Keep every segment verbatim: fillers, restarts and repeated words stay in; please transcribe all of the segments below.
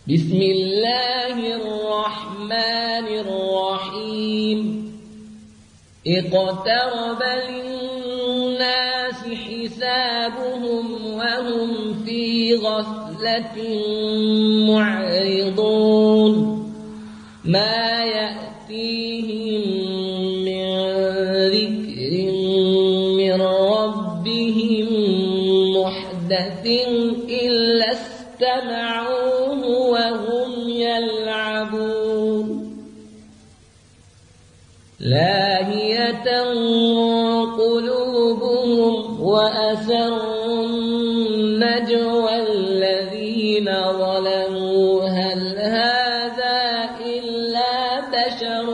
بسم الله الرحمن الرحيم اقترب للناس حسابهم وهم في غفلة معرضون ما يأتيهم من ذكر من ربهم محدث إلا استمعوه وهم يلعبون لاهية قلوبهم وأسروا النجوى الذين ظلموا هل هذا إلا بشر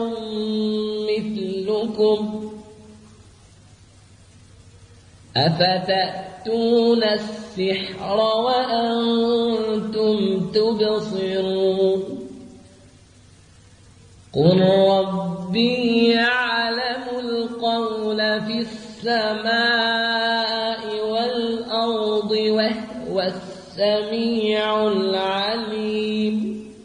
مثلكم أفتأتون السحر وأنتم تبصرون قل ربي يعلم القول في السماء والأرض وهو السميع العليم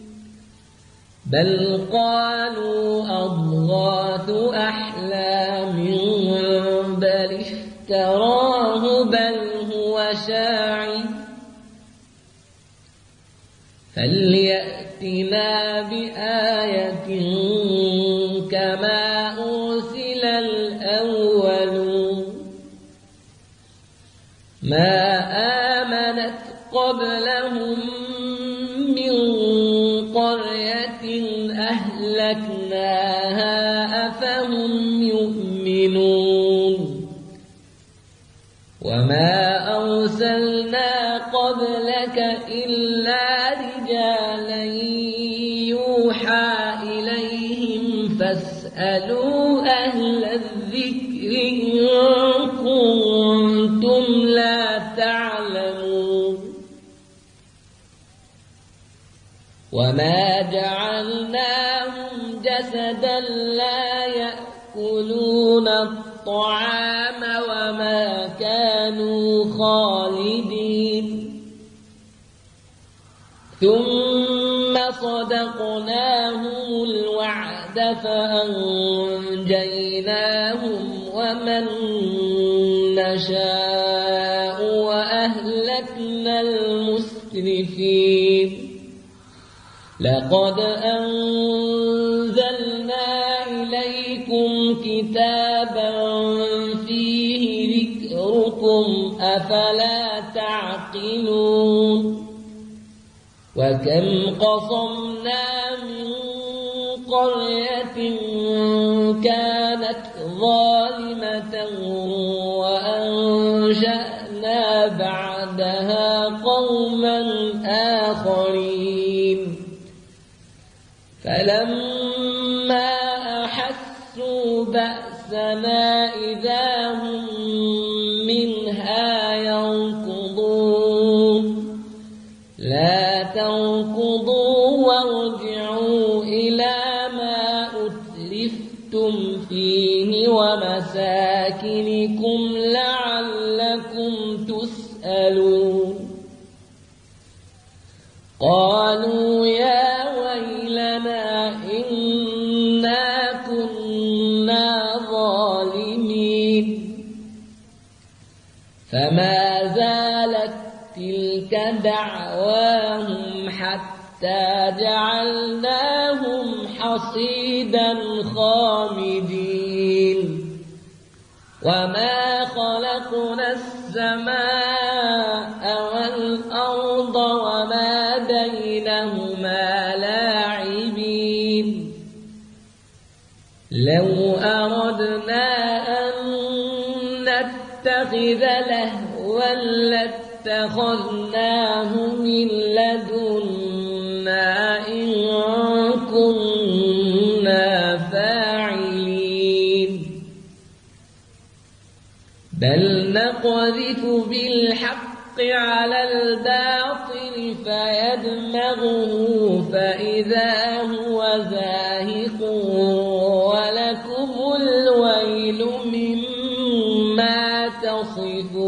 بل قالوا أضغاث أحلام بل افتراه بل هو شاعر فليأتنا بآية كما أرسل الأولون ما آمنت قبلهم من قرية أهلكناها أفهم يؤمنون وما أرسلنا قبلك إلا رجالا يوحى إليهم فاسألوا أهل الذكر إن كنتم لا تعلمون وما جعلناهم جسدا لا يأكلون الطعام وما كانوا خالدين ثم صدقناهم الوعد فأنجيناهم ومن نشاء وأهلكنا المسرفين لقد أنزلنا إليكم كتابا فيه ذكركم أفلا تعقلون وكم قصمنا من قرية كانت ظالمة وأنشأنا بعدها قوما آخرين فلما أحسوا بأسنا إذا هم منها يركضون لا تركضوا وارجعوا إلى ما أتلفتم فيه ومساكنكم لعلكم تسألون قالوا يا ويلنا إنا كنا ظالمين فما زالت تلك دعواهم حتى جعلناهم حصيدا خامدين وما خلقنا السماء والأرض وما بينهما لاعبين لو أردنا أن نتخذ لهوا لاتخذناه من لدنا إن كنا فاعلين بل نقذف بالحق على الباطل فيدمغه فإذا هو زاهق ولكم الويل مما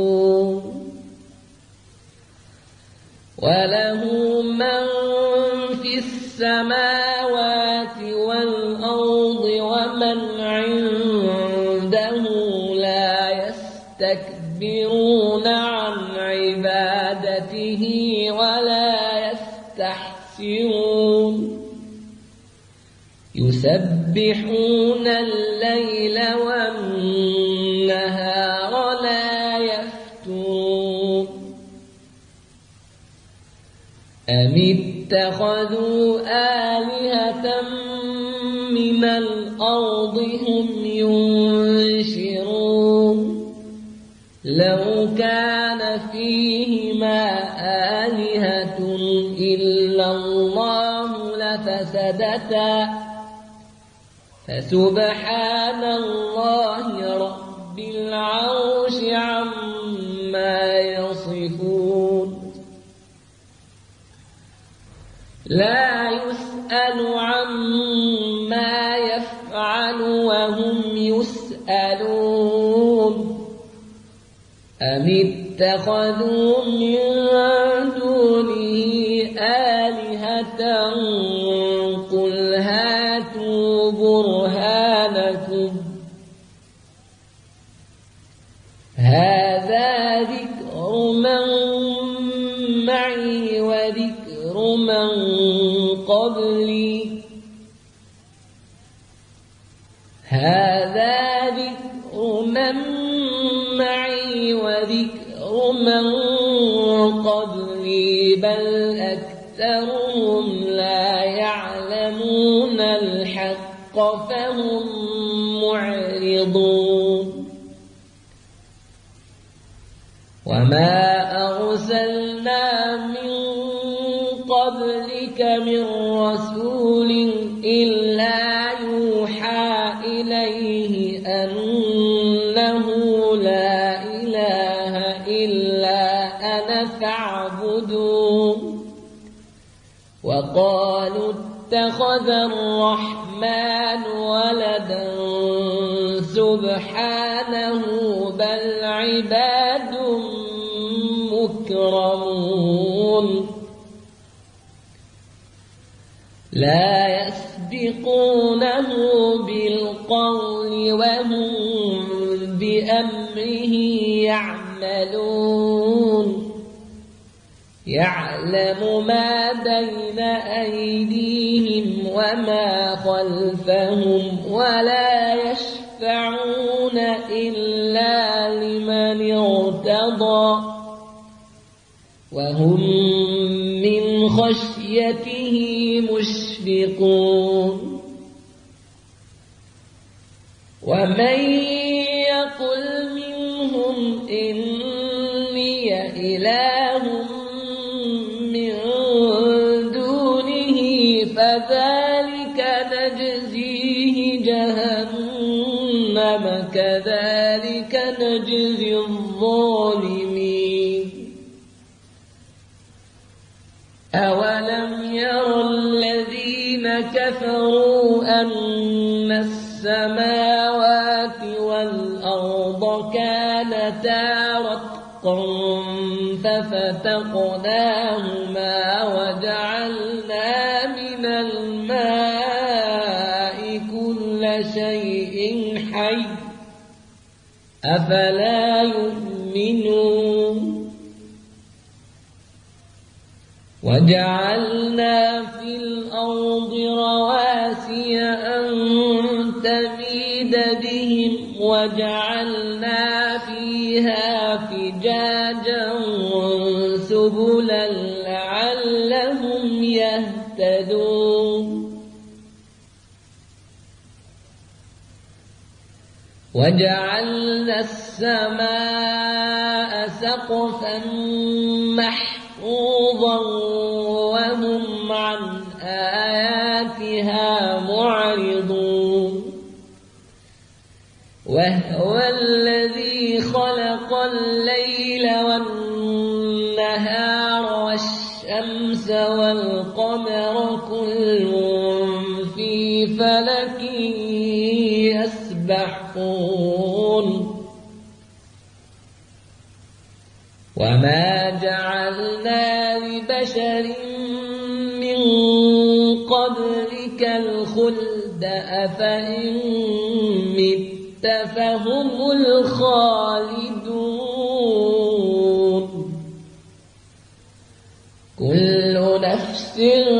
تصفون وله من في السماوات والأرض ومن عنده لا يستكبرون عن عبادته ولا يستحسرون يسبحون الليل والنهار لا يفترون أم اتخذوا آلهة من الأرض هم ينشرون لو كان فيهما آلهة إلا الله لفسدتا فسبحان الله رب العرش عما يصفون لا يسأل عما يفعل وهم يسألون أم اتخذوا من دونه آلهة قل هاتوا برهانكم هذا ذكر من معي وذكر من قبلي هذا ذكر من معي وذكر من قبلي بل أكثرهم لا يعلمون الحق فهم معرضون وما أرسلنا من قبلك من رسول إلا يوحى إليه أنه لا إله إلا أنا فاعبدون وقالوا اتخذ الرحمن ولدا سبحانه بل عباد مكرمون لا يسبقونه بالقول وهم بأمره يعملون يعلم ما بين أيديهم وما خلفهم ولا يشفعون إلا لمن ارتضى وهم من خشيته مشفقون ومن يقل منهم إني إله من دونه فذلك نجزيه جهنم كذلك نجزي الظالمين أولم ير الذين كفروا أن السماوات والأرض كانتا رتقا ففتقناهما وجعلنا من الماء كل شيء حي أفلا يؤمنون وجعلنا في الأرض رواسي أن تميد بهم وجعلنا فيها فجاجا سبلا لعلهم يهتدون وجعلنا السماء سقفا محفوظا وهم عن آياتها معرضون وهو الذي خلق الليل والنهار والشمس والقمر كل في فلك يسبحون وما جعلنا لبشر من قبلك الخلد أفإن مت فهم الخالدون كل نفس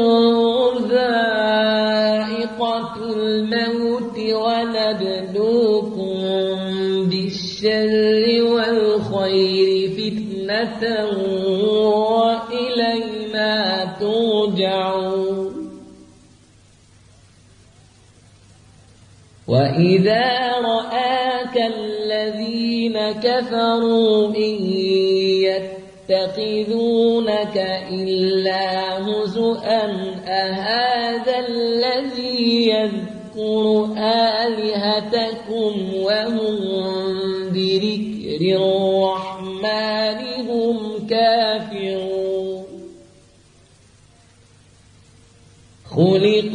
ذائقة الموت ونبلوكم بالشر والخير فتنة وإلينا ترجعون وإذا رآك الذين كفروا إن يتخذونك إلا هزؤا أهذا الذي يذكر آلهتكم وهم بذكر الرحمن هم كافرون خلق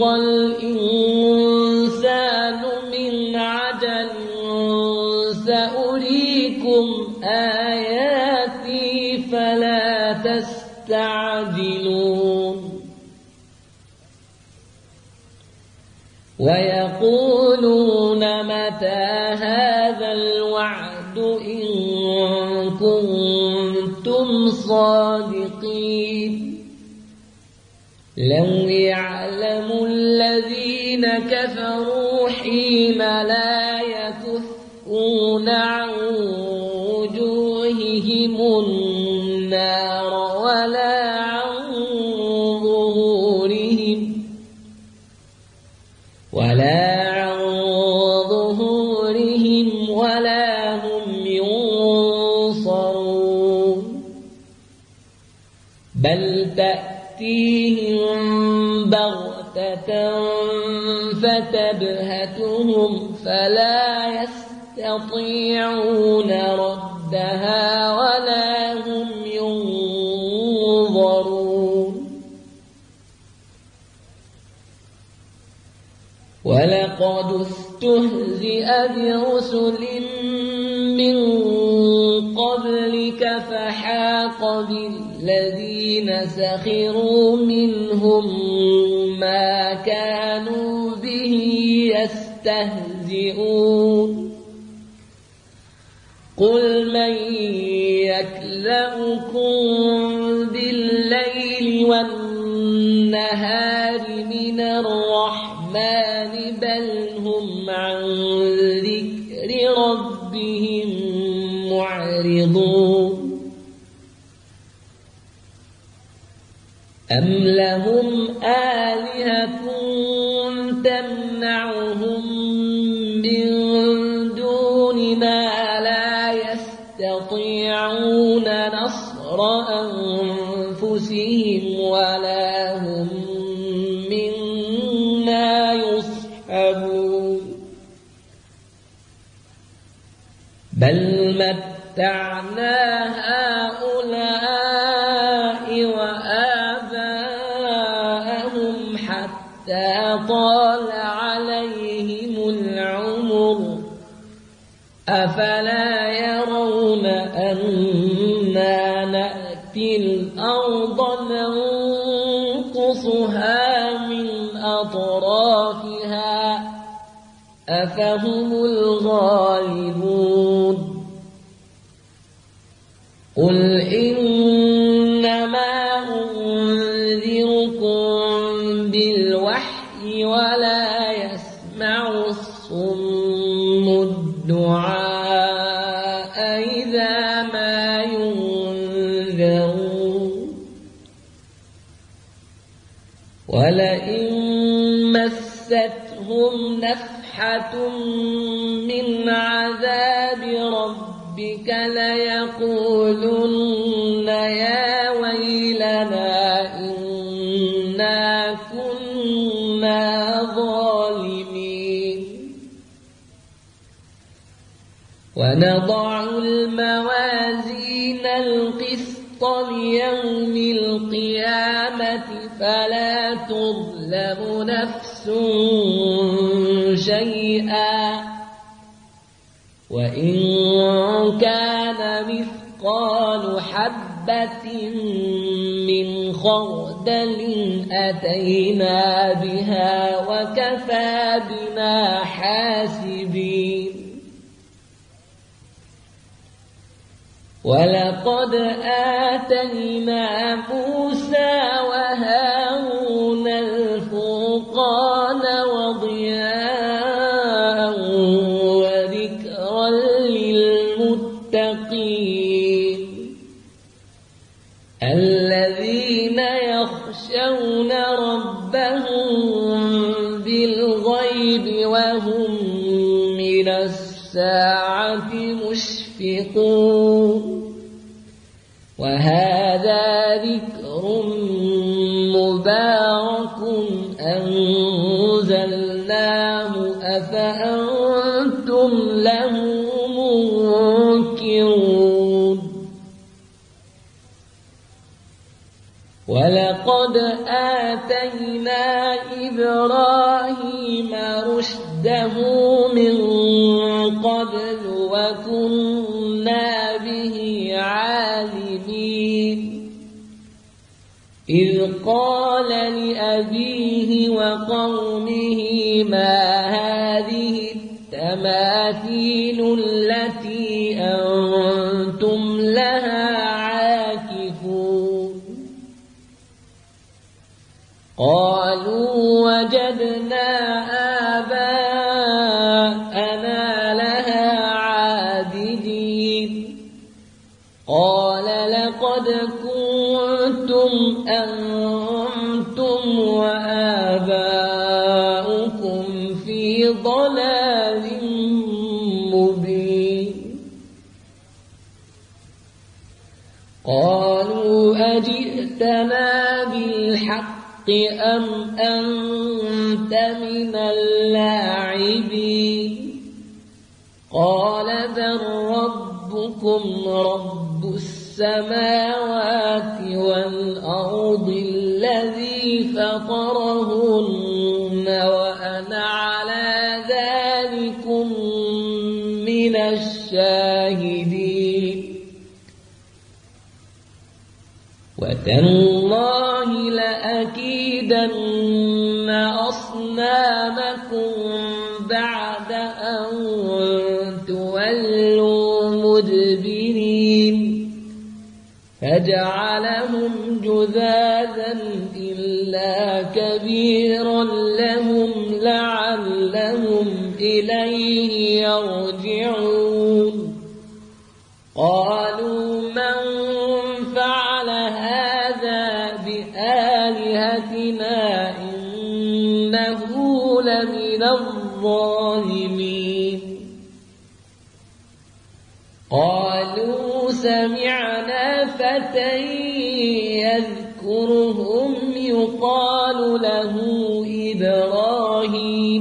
الإنسان من عجل سأريكم آياتي فلا تستعجلون ويقولون متى هذا الوعد إن كنتم صادقين لو يعلم الذين كفروا حين لا يكفون عن وجوههم النار ولا عن ظهورهم ولا عن ظهورهم ولا هم ينصرون بل تأتيهم بغتة فتبهتهم فلا يستطيعون ردها ولا هم ينظرون ولقد استهزئ برسل من قبلك فحاق بالذين سخروا منهم ما كانوا به يستهزئون قل من يكلؤكم بالليل والنهار من الرحمن بل هم عن ذكر ربهم معرضون أم لهم آلهة تمنعهم من دوننا لا يستطيعون نصر أنفسهم ولا هم منا يصحبون بل متعنا هؤلاء وآباءهم حتى طال عليهم العمر أفلا يرون أنا نأتي الأرض ننقصها من أطرافها أفهم الغالبون قل إنما أنذركم بالوحي ولا يسمع الصم الدعاء إذا ما ينذرون ولئن مستهم نفحة من عذاب ربك ليقولن يا ويلنا إنا كنا ظالمين ونضع الموازين القسط ليوم القيامة فلا تظلم نفس شيئا وإن كان مثقال حبة حبة من خردل أتينا بها وكفى بنا حاسبين ولقد آتينا موسى وهارون الفرقان وضياء وذكرا للمتقين الذين يخشون ربهم بالغيب وهم من الساعة مشفقون وهذا ذكر مبارك أنزلناه أفأنتم له منكرون ولقد آتينا إبراهيم رشده من قبل وكنا به عالمين إذ قال لأبيه وقومه ما هذه التماثيل التي أنتم لها عاكفون قالوا وجدنا آباءنا لها عابدين قال لقد كنتم أنتم وآباؤكم في ضلال مبين قالوا أجئتنا بالحق أم أنت من اللاعبين قال بل ربكم رب السماوات والأرض الذي فطرهن وأنا على ذلكم من الشاهدين وتالله لأكيدن أصنامكم بعد أن تولوا مدبرين فجعلهم جذاذا إلا كبيرا لهم لعلهم إليه يرجعون قالوا من فعل هذا بآلهتنا إنه لمن الظالمين قالوا سمعنا فتى يذكرهم يقال له إبراهيم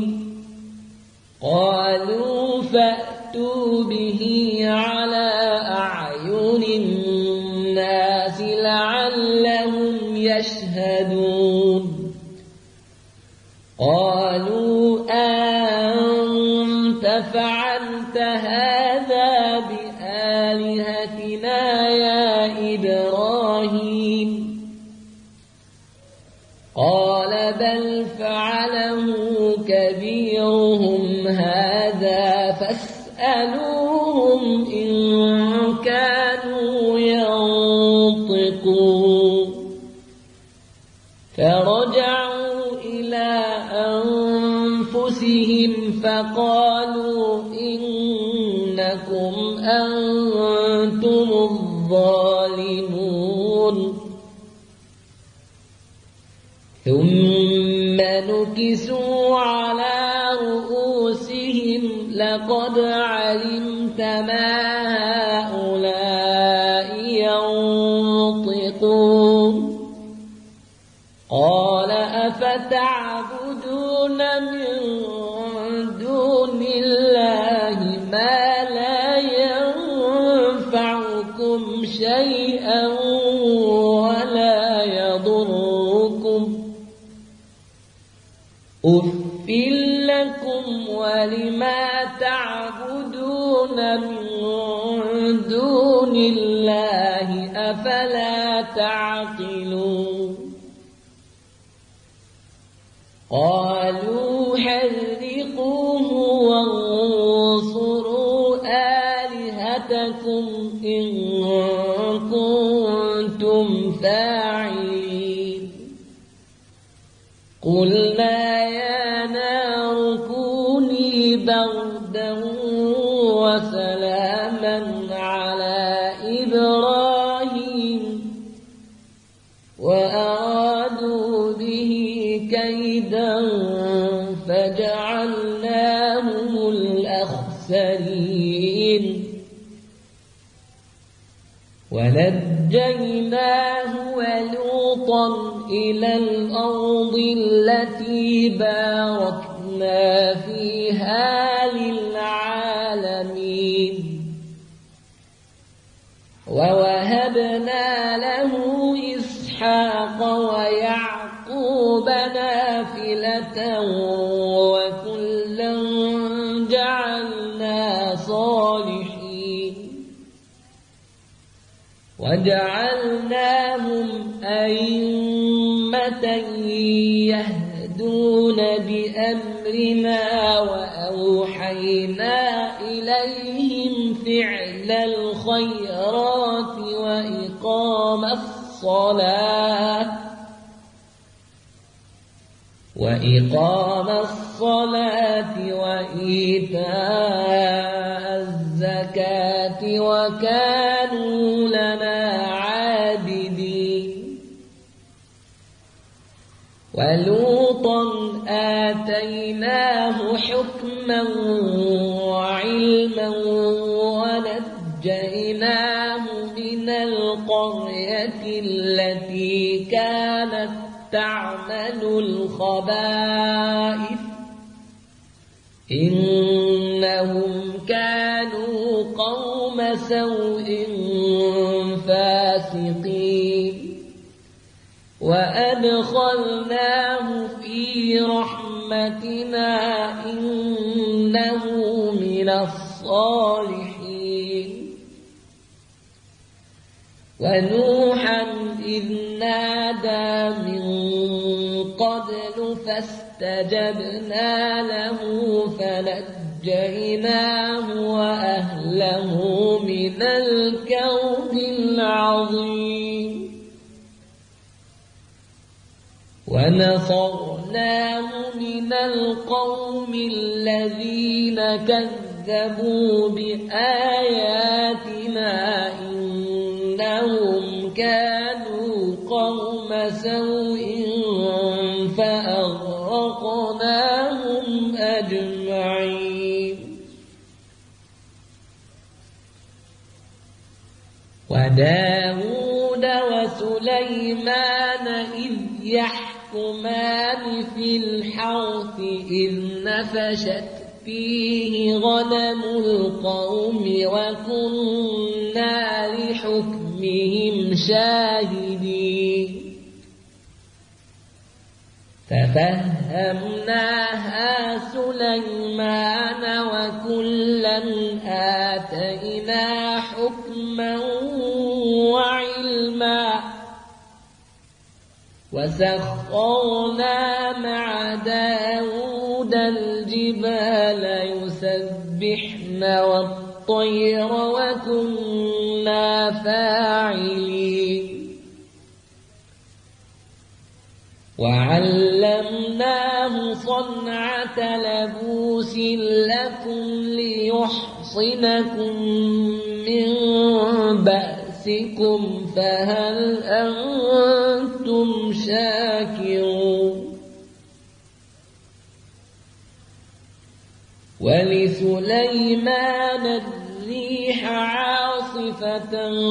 قالوا فأتوا به على أعين الناس لعلهم يشهدون قالوا أنت فعلت هذا بآلهتنا يا إبراهيم قال بل فعله كبيرهم هذا فاسألوهم إن كانوا ينطقون فرجعوا إلى أنفسهم فقالوا إنكم أنتم الظالمون ثم نكسوا على رؤوسهم لقد علمت ما هؤلاء ينطقون قال أفتعبدون من دون الله ما لا ينفعكم شيئا ولا يضركم أُفٍّ لكم ولما تعبدون من دون الله أفلا أفلا تعقلون قالوا حرقوه وانصروا آلهتكم إن كنتم فاعلين قلنا يا نار كوني بردا وسلاما على إبراهيم وأرادوا به كيدا فجعلناهم الأخسرين ونجيناه ولوطا إلى الأرض التي باركنا فيها للعالمين ووهبنا له إسحاق ويعقوب نافلة وكلا جعلنا صالحين وجعلناهم أئمة يهدون بأمرنا وأوحينا إليهم فعل الخيرات وإقام الصلاة وإقام الصلاة وإيتاء الزكاة وكانوا لنا عابدين ولوطا آتيناه حكما وعلما ونجيناه من القرية التي كانت تعمل الخبائث إنهم كانوا قوم سوء فاسقين وأدخلناه في رحمتنا إنه من الصالحين ونوحا إذ نادى من قبل فاستجبنا له فنجيناه وأهله من الكرب العظيم ونصرناه من القوم الذين كذبوا بآياتنا إنهم كانوا قوم سوء فأغرقناهم أجمعين وداود وسليمان إذ يحكمان في الحرث إذ نفشت فيه غنم القوم وكنا لحكمهم شاهدين ففهمناها سليمان وكلا آتينا حكما وعلما وسخرنا مع داود الجبال يسبحن والطير وكنا فاعلين وعلمناه صنعة لبوس لكم ليحصنكم من بأسكم فهل أنتم شاكرون ولسليمان الريح عاصفة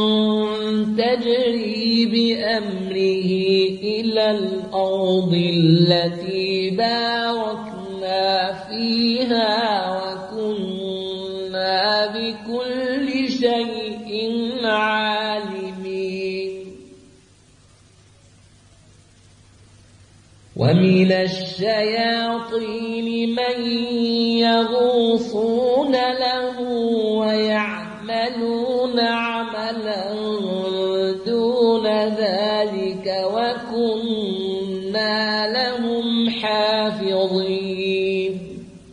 تجري بأمره إلى الأرض التي باركنا فيها وكنا بكل شيء عالمين ومن الشياطين من يغوصون له ويعملون عملا دون كنا لهم حافظين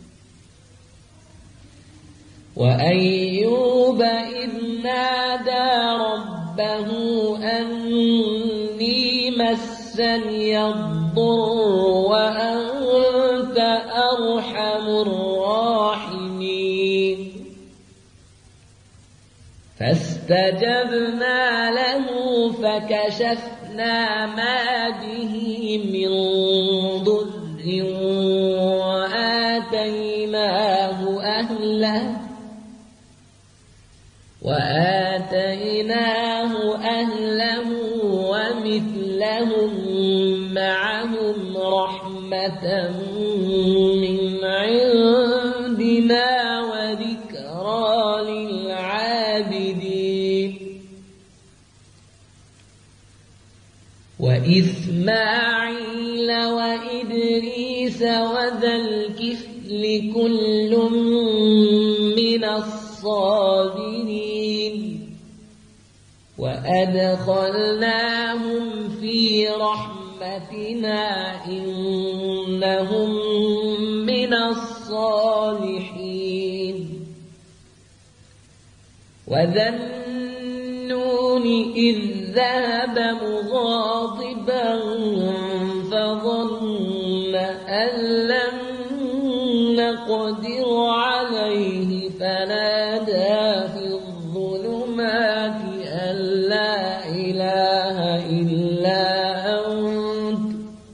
وأيوب إذ نادى ربه أني مسني الضر وأنت أرحم الراحمين فاستجبنا له فكشفنا ما به من ضر وآتيناه أهله وآتيناه أهله ومثلهم معهم رحمة من عندنا وذكرى للعابدين وإسماعيل وإدريس وذا الكفل كل من الصابرين وأدخلناهم في رحمتنا إنهم من الصالحين وذا النون إذ ذهب مغاضبا فظن أن لن نقدر عليه فنادى في الظلمات أن لا إله إلا أنت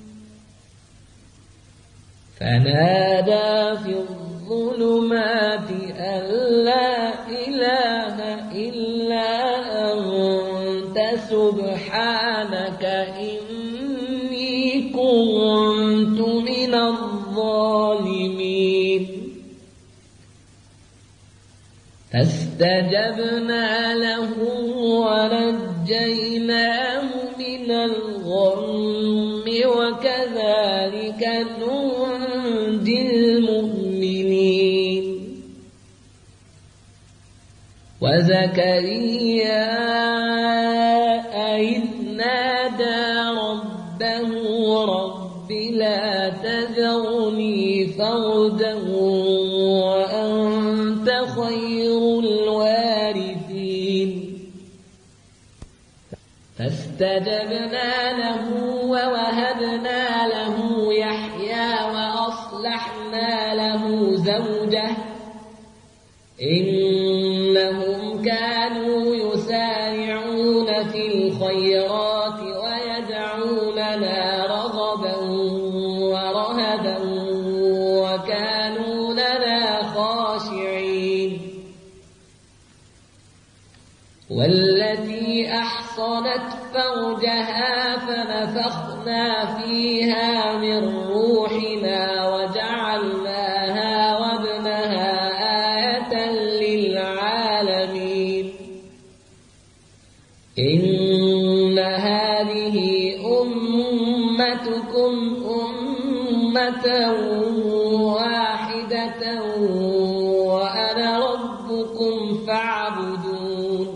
فنادى في الظلمات أن لا إله إلا أنت سبحانك إني كنت من الظالمين فاستجبنا له ونجيناه من الغم وكذلك ننجي المؤمنين وزكريا إذ نادى ربه رب لا تذرني فردا وأنت خير الوارثين فاستجبنا له ووهبنا له يحيى وأصلحنا له زوجه إنهم كانوا يسارعون في الخيرات ويدعوننا رغبا ورهبا وكانوا لنا خاشعين والتي أحصنت فرجها فنفخنا فيها من روحنا وجعلناها وابنها آية للعالمين إن هذه أمتكم أمة واحدة وأنا ربكم فاعبدون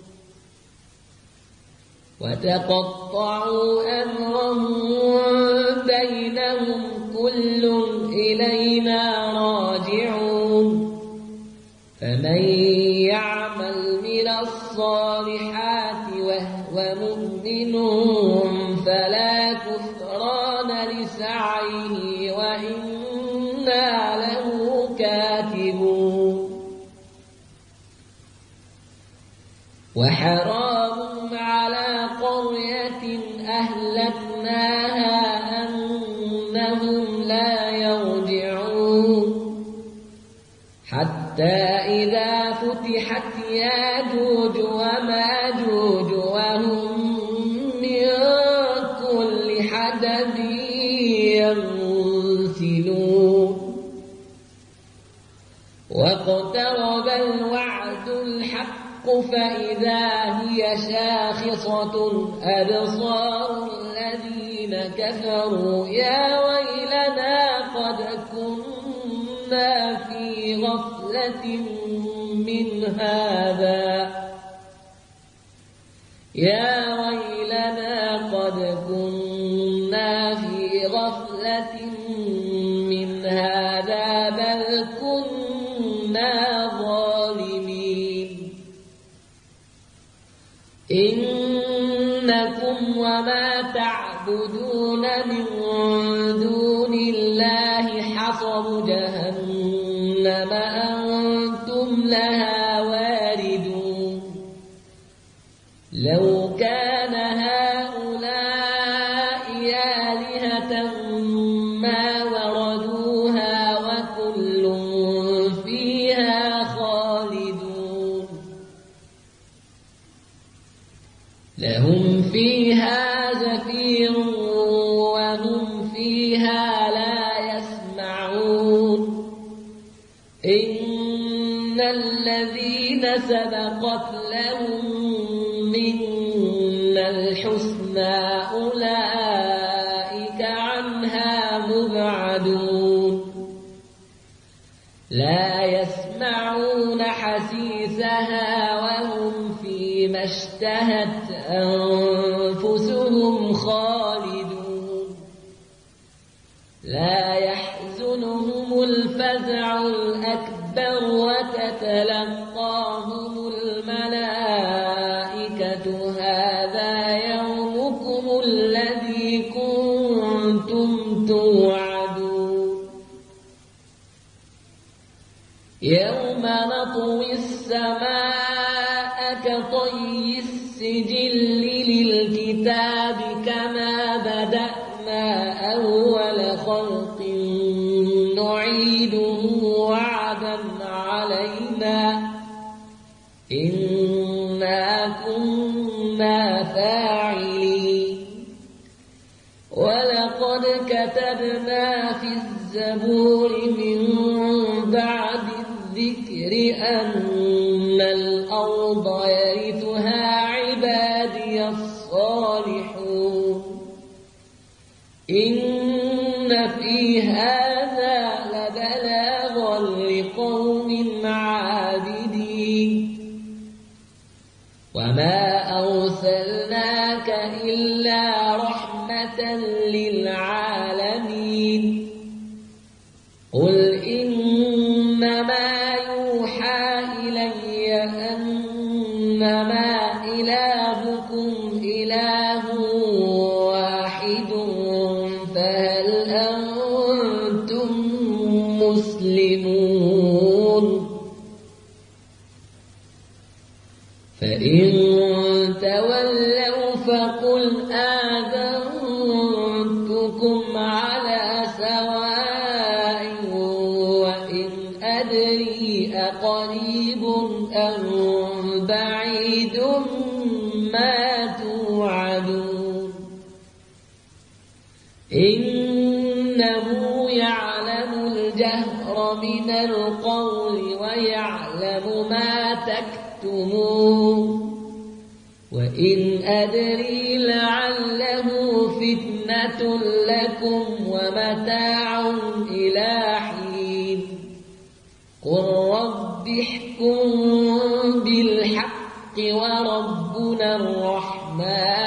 وتقطعوا أمرهم بينهم كل إلينا راجعون فمن يعمل من الصالحات وهو مؤمن فلا كفران لسعيه وإنا له كاتبون وحرام على قرية أهلكناها أنهم لا يرجعون حتى إذا فتحت ياجوج وماجوج وهم من كل حدب ينسلون واقترب الوعد الحق فإذا هي شاخصة أبصار الذين كفروا يا ويلنا قد كنا في غفلة من هذا يا ويلنا قد كنا في من دون الله حصب جهنم أنتم لها واردون لو كان هؤلاء آلهة ما وردوها وكل فيها خالدون لهم فيها زفير وهم فيها لا يسمعون إن الذين سبقت لهم منا الحسنى أولئك عنها مبعدون لا يسمعون حسيسها وهم فيما اشتهت أنفسهم خالدون لا يحزنهم الفزع الأكبر وتتلقاهم الملائكة هذا يومكم الذي كنتم توعدون يوم نطوي السماء كطي السجل للكتاب كما بدأنا أول خلق نعيده وعدا علينا إنا كنا فاعلين ولقد كتبنا في الزبور من بعد الذكر أن الأرض يرثها عبادي الصالحون إن في هذا لبلاغا لقوم عابدين وما أرسلناك إلا رحمة للعالمين قل إنما يوحى إلي أنما إلهكم إله واحد فهل أنتم مسلمون فإن تولوا فقل آذنتكم على سواء وإن أدري أقريب أم بعيد ما توعدون إنه يعلم الجهر من القول ويعلم ما تكتمون وإن أدري لعله فتنة لكم ومتاع إلى حين قل رب احكم بالحق وربنا الرحمن